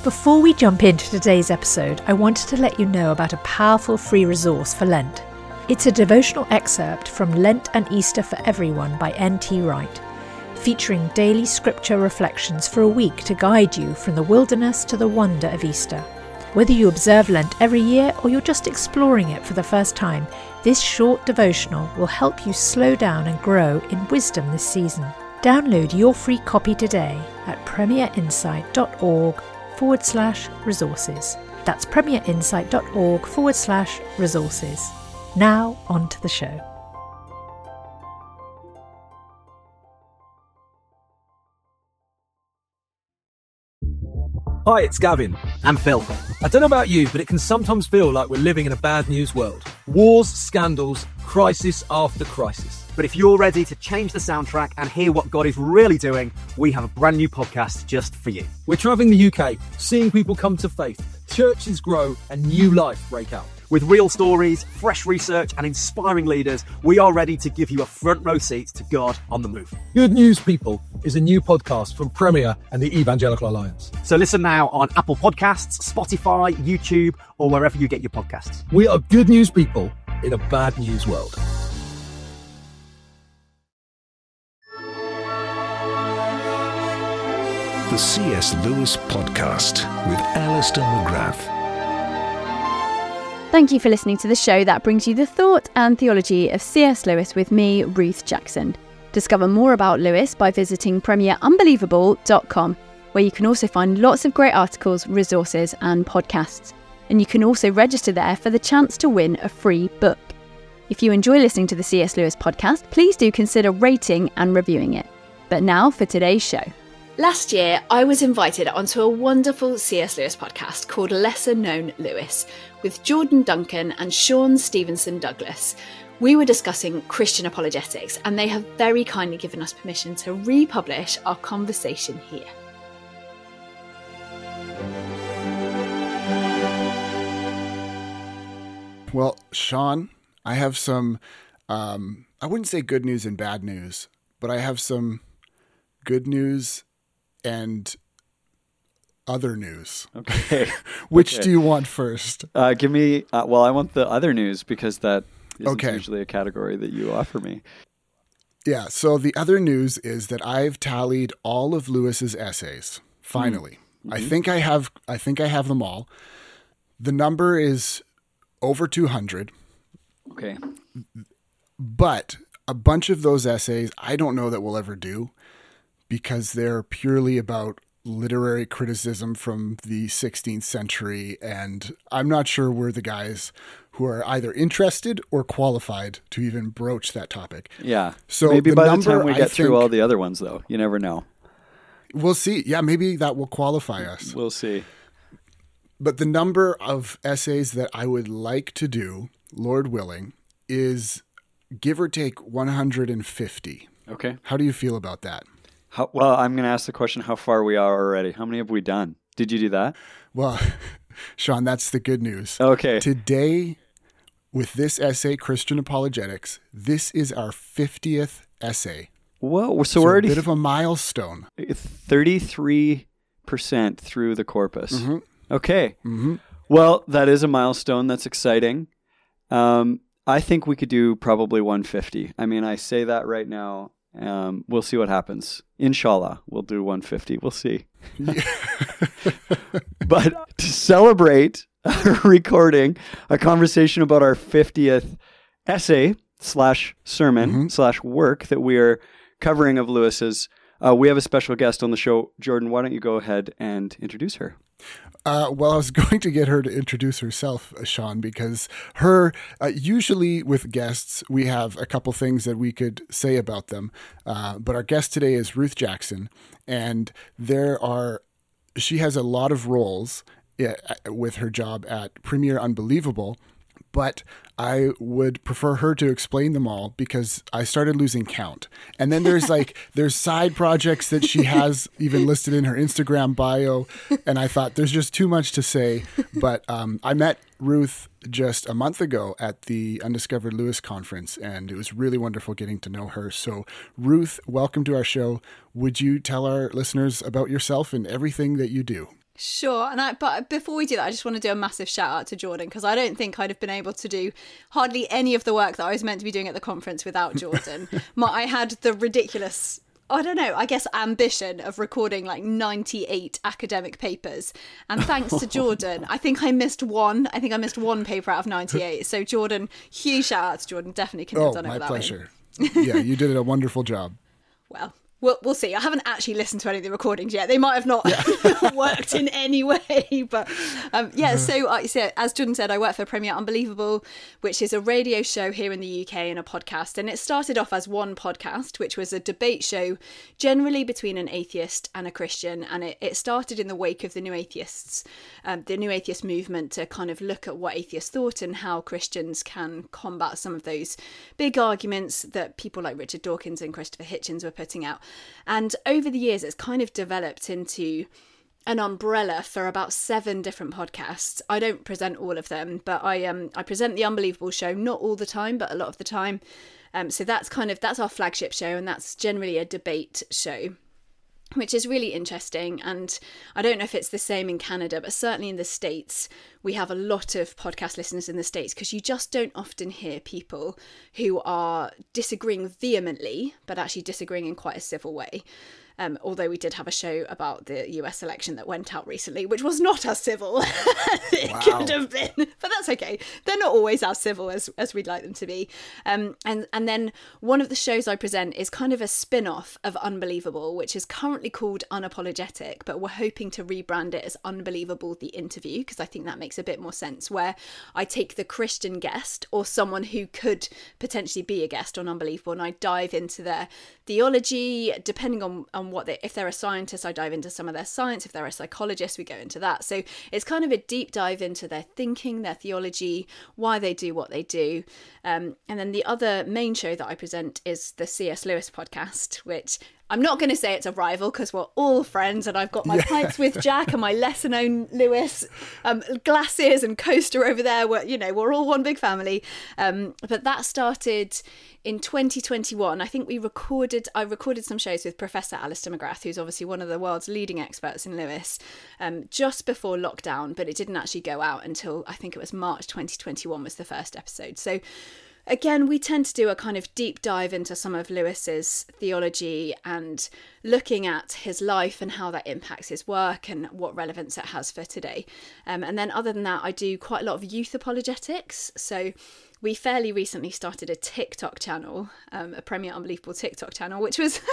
Before we jump into today's episode, I wanted to let you know about a powerful free resource for Lent. It's a devotional excerpt from Lent and Easter for Everyone by N.T. Wright, featuring daily scripture reflections for a week to guide you from the wilderness to the wonder of Easter. Whether you observe Lent every year or you're just exploring it for the first time, this short devotional will help you slow down and grow in wisdom this season. Download your free copy today at premierinsight.org/resources. That's premierinsight.org/resources. Now, on to the show. Hi, it's Gavin. And Phil. I don't know about you, but it can sometimes feel like we're living in a bad news world. Wars, scandals, crisis after crisis. But if you're ready to change the soundtrack and hear what God is really doing, we have a brand new podcast just for you. We're travelling the UK, seeing people come to faith, churches grow, and new life break out. With real stories, fresh research, and inspiring leaders, we are ready to give you a front row seat to God on the move. Good News People is a new podcast from Premier and the Evangelical Alliance. So listen now on Apple Podcasts, Spotify, YouTube, or wherever you get your podcasts. We are good news people in a bad news world. The C.S. Lewis Podcast with Alistair McGrath. Thank you for listening to the show that brings you the thought and theology of C.S. Lewis with me, Ruth Jackson. Discover more about Lewis by visiting premierunbelievable.com, where you can also find lots of great articles, resources and podcasts. And you can also register there for the chance to win a free book. If you enjoy listening to the C.S. Lewis podcast, please do consider rating and reviewing it. But now for today's show. Last year, I was invited onto a wonderful C.S. Lewis podcast called Lesser Known Lewis with Jordan Duncan and Sean Stevenson Douglas. We were discussing Christian apologetics, and they have very kindly given us permission to republish our conversation here. Well, Sean, I have some, I wouldn't say good news and bad news, but I have some good news and other news. Okay. Which do you want first? Give me, I want the other news because that isn't usually a category that you offer me. Yeah, so the other news is that I've tallied all of Lewis's essays, finally. Mm-hmm. I think I have them all. The number is over 200. Okay. But a bunch of those essays I don't know that we'll ever do, because they're purely about literary criticism from the 16th century, and I'm not sure we're the guys who are either interested or qualified to even broach that topic. Yeah. So maybe by the time we get through all the other ones, though, you never know. We'll see. Yeah, maybe that will qualify us. We'll see. But the number of essays that I would like to do, Lord willing, is give or take 150. Okay. How do you feel about that? Well, I'm going to ask the question how far we are already. How many have we done? Did you do that? Well, Sean, that's the good news. Okay. Today, with this essay, Christian Apologetics, this is our 50th essay. Whoa. So we're already a bit of a milestone. 33% through the corpus. Mm-hmm. Okay. Mm-hmm. Well, that is a milestone. That's exciting. I think we could do probably 150. I mean, I say that right now. We'll see what happens. Inshallah, we'll do 150. We'll see. But to celebrate recording a conversation about our 50th essay / sermon / work that we are covering of Lewis's, we have a special guest on the show. Jordan, why don't you go ahead and introduce her? Well, I was going to get her to introduce herself, Sean, because usually with guests, we have a couple things that we could say about them. But our guest today is Ruth Jackson, and she has a lot of roles with her job at Premier Unbelievable, but I would prefer her to explain them all because I started losing count. And then there's side projects that she has even listed in her Instagram bio. And I thought there's just too much to say. But I met Ruth just a month ago at the Undiscovered Lewis conference, and it was really wonderful getting to know her. So Ruth, welcome to our show. Would you tell our listeners about yourself and everything that you do? Sure. But before we do that, I just want to do a massive shout out to Jordan, because I don't think I'd have been able to do hardly any of the work that I was meant to be doing at the conference without Jordan. I had the ridiculous, I don't know, I guess ambition of recording like 98 academic papers. And thanks to Jordan, I think I missed one. I think I missed one paper out of 98. So Jordan, huge shout out to Jordan. Definitely couldn't have done it without him. My pleasure. Yeah, you did a wonderful job. Well, we'll see. I haven't actually listened to any of the recordings yet. They might have not worked in any way. But so as Jordan said, I work for Premier Unbelievable, which is a radio show here in the UK and a podcast. And it started off as one podcast, which was a debate show generally between an atheist and a Christian. And it started in the wake of the New Atheists, the New Atheist movement, to kind of look at what atheists thought and how Christians can combat some of those big arguments that people like Richard Dawkins and Christopher Hitchens were putting out. And over the years, it's kind of developed into an umbrella for about 7 different podcasts. I don't present all of them, but I present the Unbelievable show, not all the time, but a lot of the time. So that's our flagship show, and that's generally a debate show, which is really interesting. And I don't know if it's the same in Canada, but certainly in the States, we have a lot of podcast listeners in the States, because you just don't often hear people who are disagreeing vehemently, but actually disagreeing in quite a civil way. Although we did have a show about the US election that went out recently, which was not as civil as it could have been, but that's okay. They're not always as civil as we'd like them to be. And then one of the shows I present is kind of a spin-off of Unbelievable, which is currently called Unapologetic, but we're hoping to rebrand it as Unbelievable the Interview, because I think that makes a bit more sense, where I take the Christian guest or someone who could potentially be a guest on Unbelievable, and I dive into their theology, depending on what if they're a scientist, I dive into some of their science. If they're a psychologist, we go into that. So it's kind of a deep dive into their thinking, their theology, why they do what they do. And then the other main show that I present is the C.S. Lewis podcast, which I'm not going to say it's a rival, because we're all friends, and I've got my Pints with Jack and my Lesser Known Lewis glasses and coaster over there. We're all one big family. But that started in 2021. I think I recorded some shows with Professor Alistair McGrath, who's obviously one of the world's leading experts in Lewis, just before lockdown, but it didn't actually go out until I think it was March 2021 was the first episode. So again, we tend to do a kind of deep dive into some of Lewis's theology and looking at his life and how that impacts his work and what relevance it has for today. And then other than that, I do quite a lot of youth apologetics. So we fairly recently started a TikTok channel, a Premier Unbelievable TikTok channel, which was,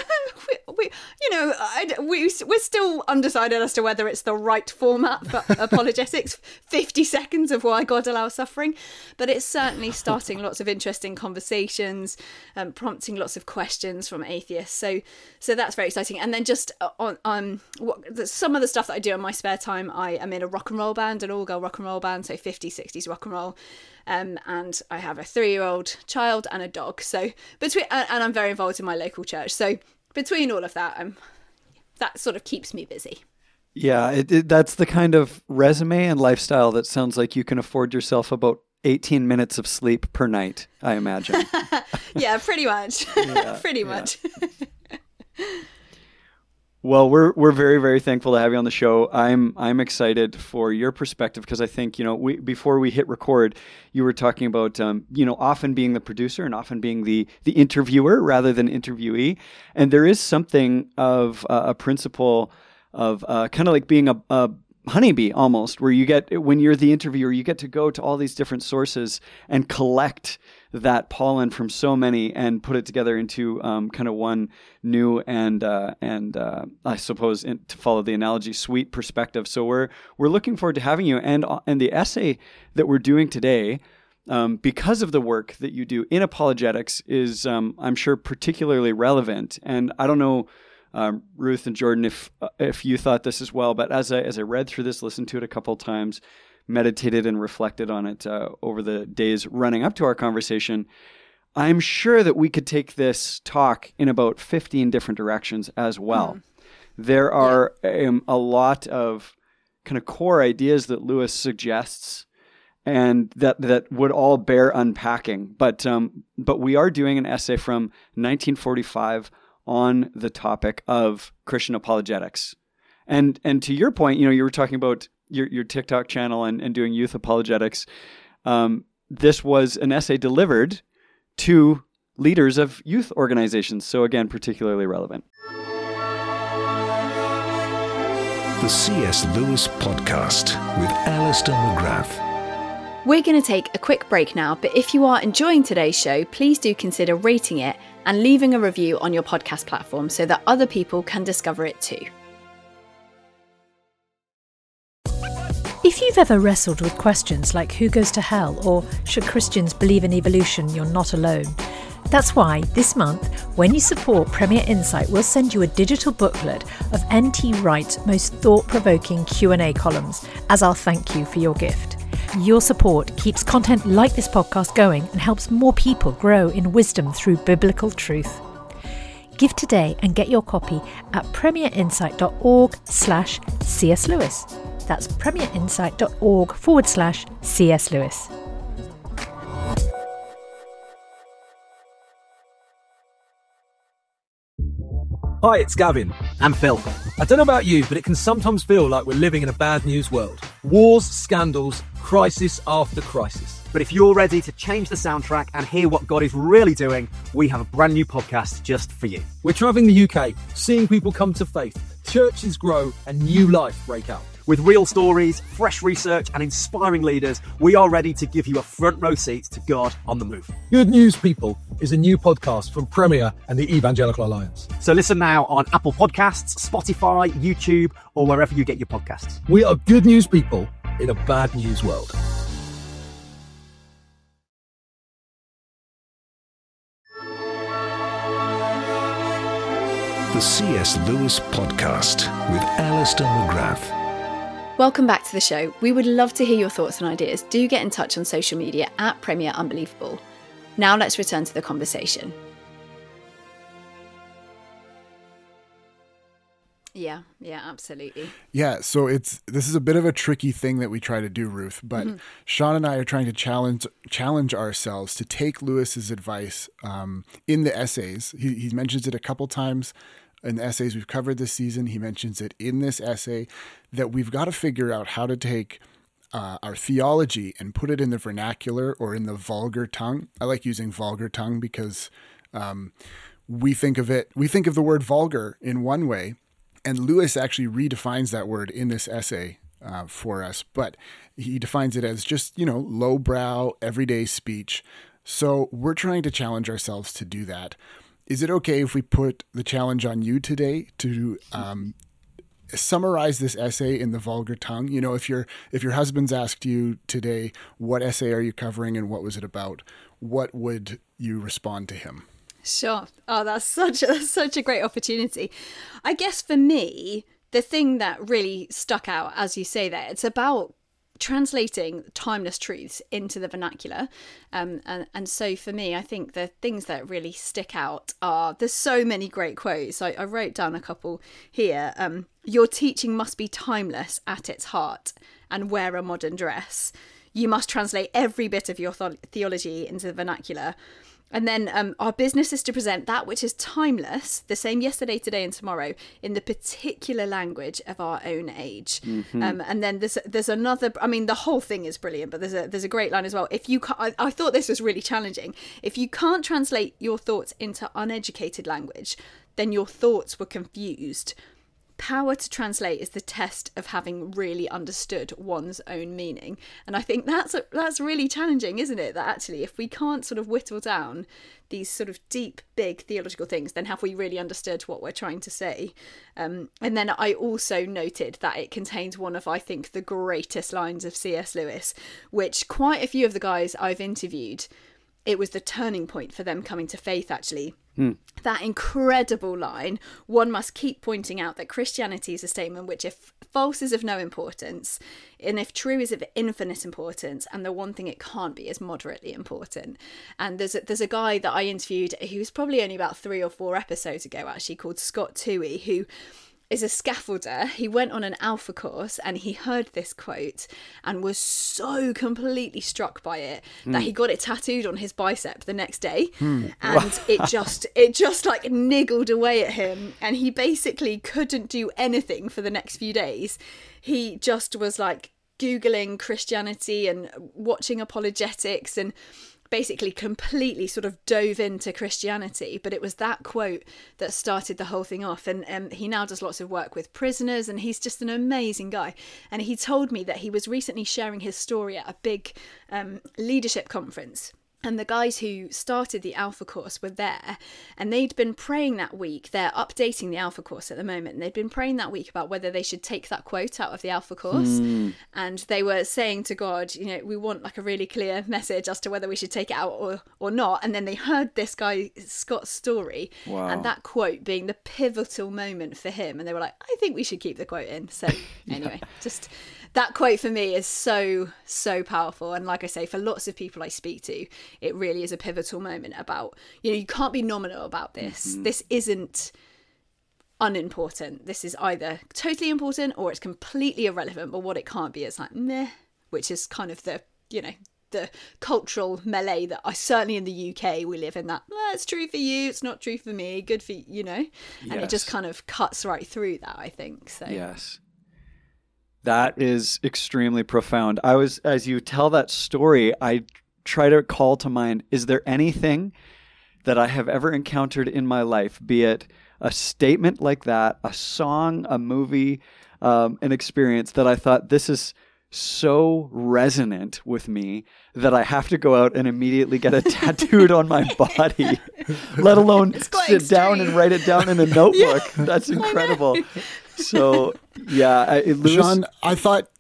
we're still undecided as to whether it's the right format for apologetics, 50 seconds of why God allows suffering. But it's certainly starting lots of interesting conversations, prompting lots of questions from atheists. So that's very exciting. And then just on some of the stuff that I do in my spare time, I am in a rock and roll band, an all-girl rock and roll band, so 50s, 60s rock and roll. And I have a 3-year-old child and a dog. So and I'm very involved in my local church. So between all of that, that sort of keeps me busy. Yeah, that's the kind of resume and lifestyle that sounds like you can afford yourself about 18 minutes of sleep per night, I imagine. Yeah, pretty much. Pretty much. Well, we're very, very thankful to have you on the show. I'm excited for your perspective, because I think, before we hit record, you were talking about, often being the producer and often being the interviewer rather than interviewee. And there is something of a principle of kind of like being a honeybee almost, where when you're the interviewer, you get to go to all these different sources and collect that pollen from so many and put it together into kind of one new and I suppose, to follow the analogy, sweet perspective. So we're looking forward to having you, and the essay that we're doing today, because of the work that you do in apologetics, is I'm sure particularly relevant. And I don't know, Ruth and Jordan, if you thought this as well, but as I read through this, listened to it a couple of times, meditated and reflected on it over the days running up to our conversation, I'm sure that we could take this talk in about 15 different directions as well. There are a lot of kind of core ideas that Lewis suggests, and that would all bear unpacking. But we are doing an essay from 1945 on the topic of Christian apologetics. And to your point, you were talking about your TikTok channel and doing youth apologetics. This was an essay delivered to leaders of youth organizations. So again, particularly relevant. The C.S. Lewis Podcast with Alistair McGrath. We're going to take a quick break now, but if you are enjoying today's show, please do consider rating it and leaving a review on your podcast platform so that other people can discover it too. If you've ever wrestled with questions like who goes to hell or should Christians believe in evolution, you're not alone. That's why this month, when you support Premier Insight, we'll send you a digital booklet of N.T. Wright's most thought-provoking Q&A columns as our thank you for your gift. Your support keeps content like this podcast going and helps more people grow in wisdom through biblical truth. Give today and get your copy at premierinsight.org/C.S. Lewis. That's premierinsight.org/C.S. Lewis. Hi, it's Gavin. And Phil. I don't know about you, but it can sometimes feel like we're living in a bad news world. Wars, scandals, crisis after crisis. But if you're ready to change the soundtrack and hear what God is really doing, we have a brand new podcast just for you. We're travelling the UK, seeing people come to faith, churches grow, and new life break out. With real stories, fresh research, and inspiring leaders, we are ready to give you a front row seat to God on the move. Good News People is a new podcast from Premier and the Evangelical Alliance. So listen now on Apple Podcasts, Spotify, YouTube, or wherever you get your podcasts. We are good news people in a bad news world. The C.S. Lewis Podcast with Alistair McGrath. Welcome back to the show. We would love to hear your thoughts and ideas. Do get in touch on social media at Premier Unbelievable. Now let's return to the conversation. Yeah, absolutely. Yeah, so this is a bit of a tricky thing that we try to do, Ruth, but Sean and I are trying to challenge ourselves to take Lewis's advice in the essays. He mentions it a couple times in the essays we've covered this season. He mentions it in this essay that we've got to figure out how to take our theology and put it in the vernacular or in the vulgar tongue. I like using vulgar tongue because we think of the word vulgar in one way, and Lewis actually redefines that word in this essay for us, but he defines it as just, lowbrow, everyday speech. So we're trying to challenge ourselves to do that. Is it okay if we put the challenge on you today to summarize this essay in the vulgar tongue? If your husband's asked you today, what essay are you covering and what was it about? What would you respond to him? Sure. Oh, that's such a great opportunity. I guess for me, the thing that really stuck out, as you say there, it's about translating timeless truths into the vernacular. And so for me, I think the things that really stick out are, there's so many great quotes. I wrote down a couple here. Your teaching must be timeless at its heart and wear a modern dress. You must translate every bit of your theology into the vernacular. And then our business is to present that which is timeless, the same yesterday, today and tomorrow, in the particular language of our own age. Mm-hmm. And then there's another, the whole thing is brilliant, but there's a great line as well. If you I thought this was really challenging. If you can't translate your thoughts into uneducated language, then your thoughts were confused. Power to translate is the test of having really understood one's own meaning. And I think that's really challenging, isn't it? That actually, if we can't sort of whittle down these sort of deep, big theological things, then have we really understood what we're trying to say? And then I also noted that it contains one of, I think, the greatest lines of C.S. Lewis, which quite a few of the guys I've interviewed, it was the turning point for them coming to faith, actually. That incredible line, one must keep pointing out that Christianity is a statement which, if false, is of no importance, and if true, is of infinite importance, and the one thing it can't be is moderately important. And there's a guy that I interviewed who was probably only about 3 or 4 episodes ago, actually, called Scott Toohey, who is a scaffolder. He went on an Alpha course and he heard this quote and was so completely struck by it that he got it tattooed on his bicep the next day. And it just like niggled away at him, and he basically couldn't do anything for the next few days. He just was like Googling Christianity and watching apologetics and basically completely sort of dove into Christianity. But it was that quote that started the whole thing off. And he now does lots of work with prisoners, and he's just an amazing guy. And he told me that he was recently sharing his story at a big leadership conference. And the guys who started the Alpha course were there, and they'd been praying that week. They're updating the Alpha course at the moment. And they'd been praying that week about whether they should take that quote out of the Alpha course. And they were saying to God, you know, we want like a really clear message as to whether we should take it out or not. And then they heard this guy, Scott's story, and that quote being the pivotal moment for him. And they were like, I think we should keep the quote in. So anyway, just that quote for me is so, so powerful. And like I say, for lots of people I speak to, it really is a pivotal moment about, you know, you can't be nominal about this. This isn't unimportant. This is either totally important or it's completely irrelevant. But what it can't be is like, meh, which is kind of the, you know, the cultural melee that I certainly in the UK we live in, that it's true for you, it's not true for me, good for you know. And it just kind of cuts right through that, I think. So yes. That is extremely profound. As you tell that story, I try to call to mind, is there anything that I have ever encountered in my life, be it a statement like that, a song, a movie, an experience, that I thought, this is so resonant with me that I have to go out and immediately get it tattooed on my body, let alone sit down and write it down in a notebook. That's incredible. So, yeah. Sean, I thought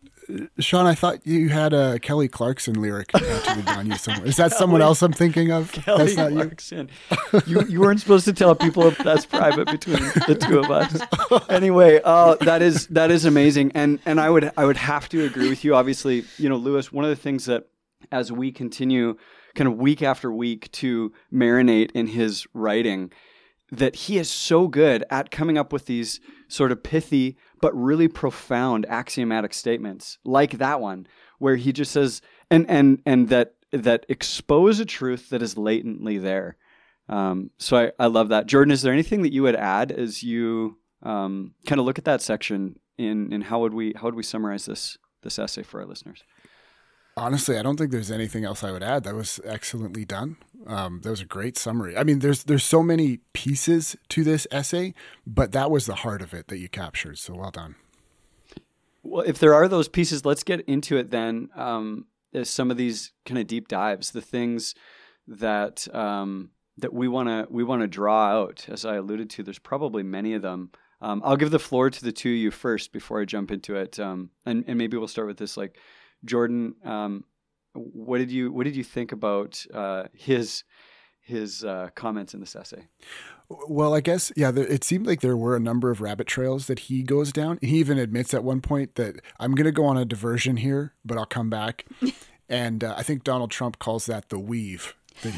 you had a Kelly Clarkson lyric tattooed on you somewhere. Is that someone else I'm thinking of? Kelly Clarkson. You weren't supposed to tell people that's private between the two of us. Anyway, that is amazing, and I would have to agree with you. Obviously, you know, Lewis, one of the things that as we continue kind of week after week to marinate in his writing, that he is so good at coming up with these sort of pithy but really profound axiomatic statements like that one, where he just says, and that expose a truth that is latently there. So I love that. Jordan, is there anything that you would add as you kind of look at that section in how would we summarize this essay for our listeners? Honestly, I don't think there's anything else I would add. That was excellently done. That was a great summary. I mean, there's so many pieces to this essay, but that was the heart of it that you captured. So well done. Well, if there are those pieces, let's get into it then. As some of these kind of deep dives, the things that that we want to draw out, as I alluded to, there's probably many of them. I'll give the floor to the two of you first before I jump into it, and maybe we'll start with this. Like, Jordan, what did you think about his comments in this essay? Well, I guess, it seemed like there were a number of rabbit trails that he goes down. He even admits at one point that I'm going to go on a diversion here, but I'll come back. And I think Donald Trump calls that the weave. That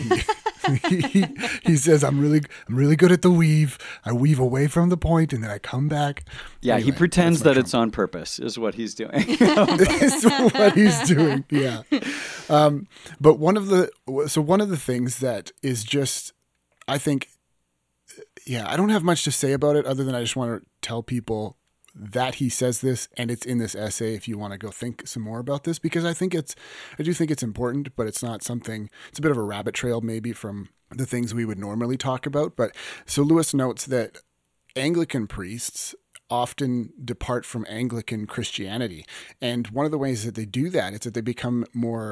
he says, I'm really good at the weave. I weave away from the point and then I come back. Yeah, anyway, he pretends that Trump. It's on purpose is what he's doing. It's what he's doing. Yeah. But one of the things that is just, I think, I don't have much to say about it other than I just want to tell people that he says this, and it's in this essay if you want to go think some more about this, because I do think it's important, but it's not something, it's a bit of a rabbit trail maybe from the things we would normally talk about. But so Lewis notes that Anglican priests often depart from Anglican Christianity. And one of the ways that they do that is that they become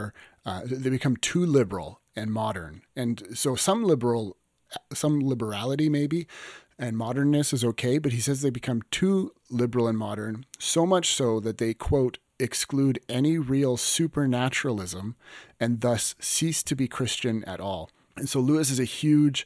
too liberal and modern. And so some liberality maybe, and modernness is okay, but he says they become too liberal and modern, so much so that they, quote, exclude any real supernaturalism and thus cease to be Christian at all. And so Lewis is a huge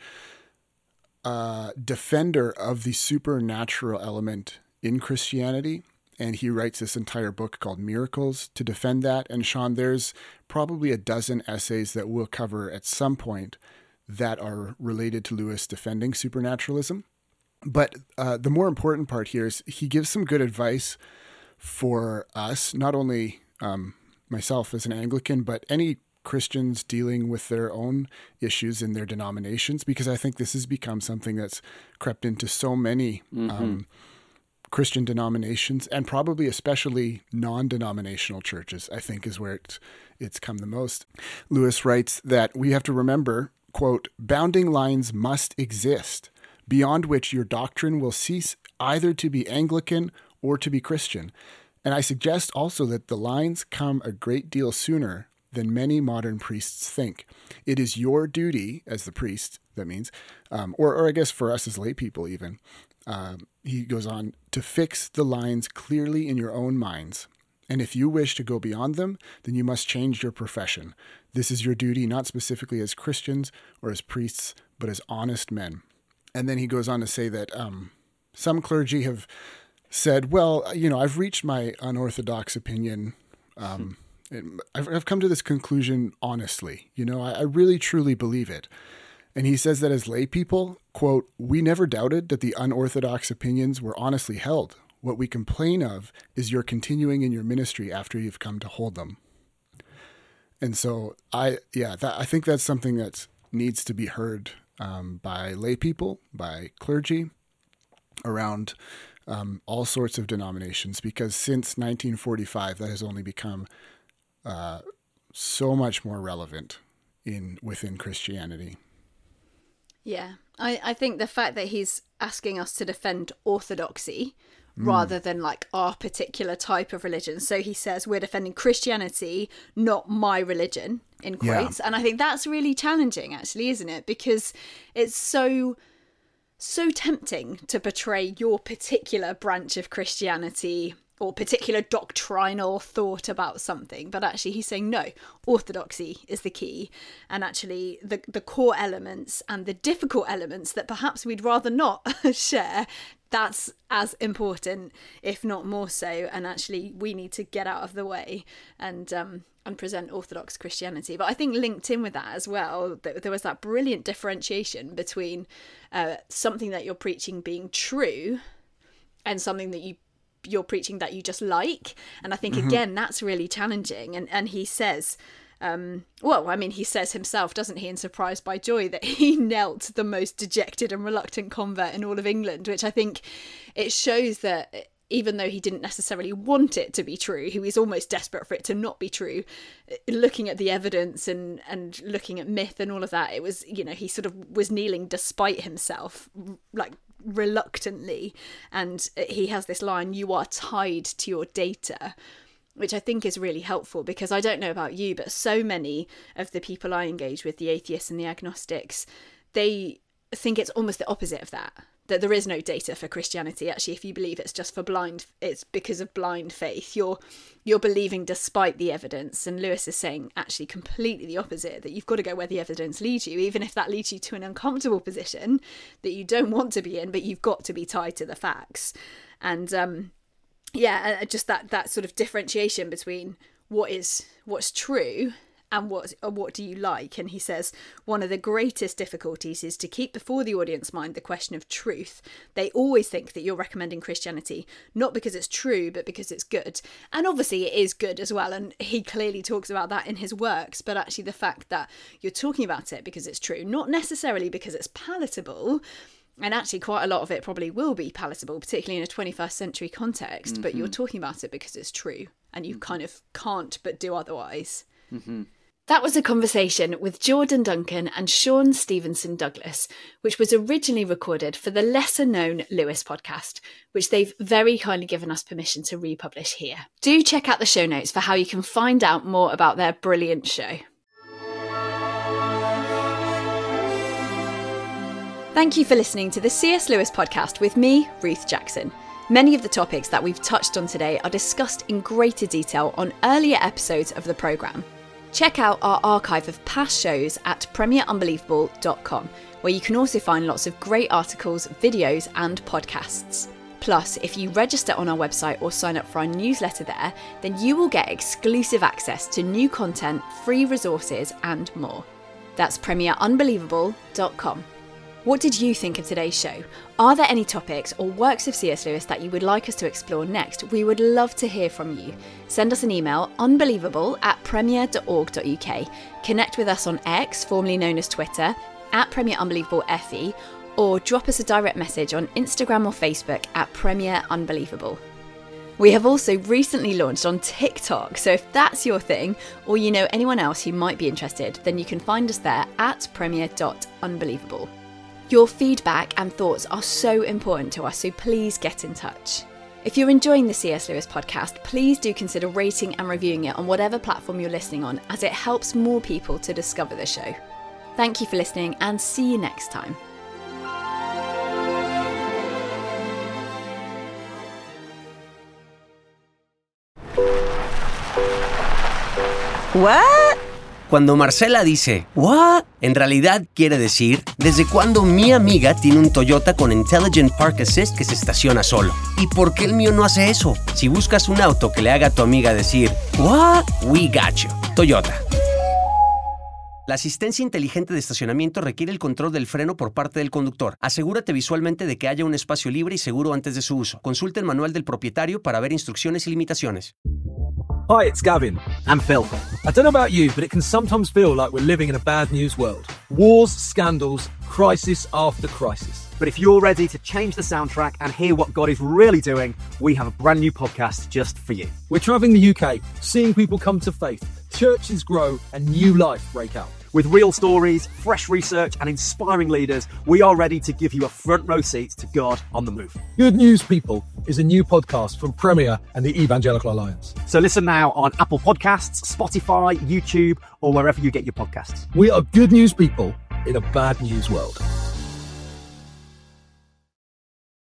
defender of the supernatural element in Christianity, and he writes this entire book called Miracles to defend that. And Sean, there's probably a dozen essays that we'll cover at some point that are related to Lewis defending supernaturalism. But the more important part here is he gives some good advice for us, not only myself as an Anglican, but any Christians dealing with their own issues in their denominations, because I think this has become something that's crept into so many Christian denominations, and probably especially non-denominational churches, I think is where it's come the most. Lewis writes that we have to remember, quote, bounding lines must exist, beyond which your doctrine will cease either to be Anglican or to be Christian. And I suggest also that the lines come a great deal sooner than many modern priests think. It is your duty as the priest, that means, or I guess for us as lay people even, he goes on, to fix the lines clearly in your own minds. And if you wish to go beyond them, then you must change your profession. This is your duty, not specifically as Christians or as priests, but as honest men. And then he goes on to say that some clergy have said, well, I've reached my unorthodox opinion. I've come to this conclusion honestly. I really, truly believe it. And he says that as lay people, quote, we never doubted that the unorthodox opinions were honestly held. What we complain of is your continuing in your ministry after you've come to hold them. And so I think that's something that needs to be heard by lay people, by clergy, around all sorts of denominations, because since 1945, that has only become so much more relevant within Christianity. Yeah, I think the fact that he's asking us to defend orthodoxy rather than like our particular type of religion. So he says we're defending Christianity, not my religion, in quotes. Yeah. And I think that's really challenging, actually, isn't it? Because it's so tempting to portray your particular branch of Christianity or particular doctrinal thought about something, but actually he's saying no, orthodoxy is the key, and actually the core elements and the difficult elements that perhaps we'd rather not share, that's as important, if not more so, and actually we need to get out of the way and present Orthodox Christianity. But I think linked in with that as well, there was that brilliant differentiation between something that you're preaching being true and something that you're preaching that you just like. And I think, again, that's really challenging. And he says, he says himself, doesn't he, in Surprised by Joy, that he knelt the most dejected and reluctant convert in all of England, which I think it shows that even though he didn't necessarily want it to be true, he was almost desperate for it to not be true. Looking at the evidence and looking at myth and all of that, it was, he sort of was kneeling despite himself, like reluctantly. And he has this line, you are tied to your data, which I think is really helpful, because I don't know about you, but so many of the people I engage with, the atheists and the agnostics, they think it's almost the opposite of that there is no data for Christianity. Actually, if you believe it's just for it's because of blind faith. You're believing despite the evidence. And Lewis is saying actually completely the opposite, that you've got to go where the evidence leads you, even if that leads you to an uncomfortable position that you don't want to be in, but you've got to be tied to the facts. And just that sort of differentiation between what's true and what do you like. And he says one of the greatest difficulties is to keep before the audience mind the question of truth. They always think that you're recommending Christianity not because it's true, but because it's good. And obviously it is good as well, and he clearly talks about that in his works. But actually the fact that you're talking about it because it's true, not necessarily because it's palatable. And actually quite a lot of it probably will be palatable, particularly in a 21st century context, but you're talking about it because it's true and you kind of can't but do otherwise. That was a conversation with Jordan Duncan and Sean Stevenson Douglas, which was originally recorded for the lesser known Lewis podcast, which they've very kindly given us permission to republish here. Do check out the show notes for how you can find out more about their brilliant show. Thank you for listening to the C.S. Lewis podcast with me, Ruth Jackson. Many of the topics that we've touched on today are discussed in greater detail on earlier episodes of the programme. Check out our archive of past shows at premierunbelievable.com, where you can also find lots of great articles, videos and podcasts. Plus, if you register on our website or sign up for our newsletter there, then you will get exclusive access to new content, free resources and more. That's premierunbelievable.com. What did you think of today's show? Are there any topics or works of C.S. Lewis that you would like us to explore next? We would love to hear from you. Send us an email, unbelievable@premier.org.uk. Connect with us on X, formerly known as Twitter, @PremierUnbelievableFE, or drop us a direct message on Instagram or Facebook @PremierUnbelievable. We have also recently launched on TikTok, so if that's your thing, or you know anyone else who might be interested, then you can find us there @premier.unbelievable. Your feedback and thoughts are so important to us, so please get in touch. If you're enjoying the C.S. Lewis podcast, please do consider rating and reviewing it on whatever platform you're listening on, as it helps more people to discover the show. Thank you for listening, and see you next time. ¿What? Cuando Marcela dice ¿what?, en realidad quiere decir ¿desde cuándo mi amiga tiene un Toyota con Intelligent Park Assist que se estaciona solo? ¿Y por qué el mío no hace eso? Si buscas un auto que le haga a tu amiga decir ¿what?, we got you. Toyota. La asistencia inteligente de estacionamiento requiere el control del freno por parte del conductor. Asegúrate visualmente de que haya un espacio libre y seguro antes de su uso. Consulta el manual del propietario para ver instrucciones y limitaciones. Hi, it's Gavin. And Phil. I don't know about you, but it can sometimes feel like we're living in a bad news world. Wars, scandals, crisis after crisis. But if you're ready to change the soundtrack and hear what God is really doing, we have a brand new podcast just for you. We're travelling the UK, seeing people come to faith, churches grow, and new life break out. With real stories, fresh research, and inspiring leaders, we are ready to give you a front row seat to God on the move. Good News People is a new podcast from Premier and the Evangelical Alliance. So listen now on Apple Podcasts, Spotify, YouTube, or wherever you get your podcasts. We are good news people in a bad news world.